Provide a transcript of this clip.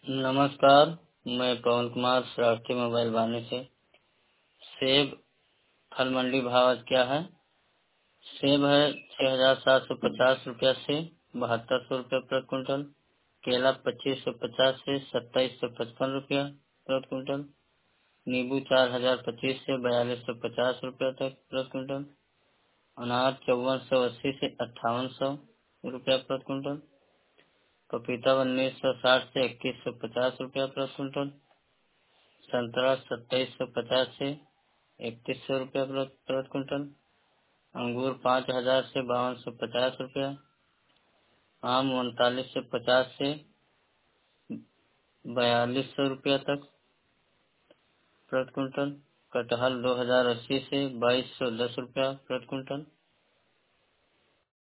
नमस्कार। मैं पवन कुमार श्रावस्ती मोबाइल वाले से। सेब फल मंडी भाव आज क्या है? सेब है 6,750 रुपया से 7,200 रुपया प्रति क्विंटल। केला 2,550 से 2,755 रुपया प्रति क्विंटल। नींबू 4,025 से 4,250 रुपया तक प्रति क्विंटल। अनार 5,480 से 5,800 रुपया प्रति क्विंटल। पपीता 1,960 से 2,150 रुपया प्रति क्विंटल। संतरा 2,750 से 3,100 रुपया प्रति क्विंटल। अंगूर 5,000 से 5,250 रुपया। आम 39 से 50 से 4,200 रुपया तक प्रति क्विंटल। कटहल 2,080 से 2,210 रुपया प्रति क्विंटल।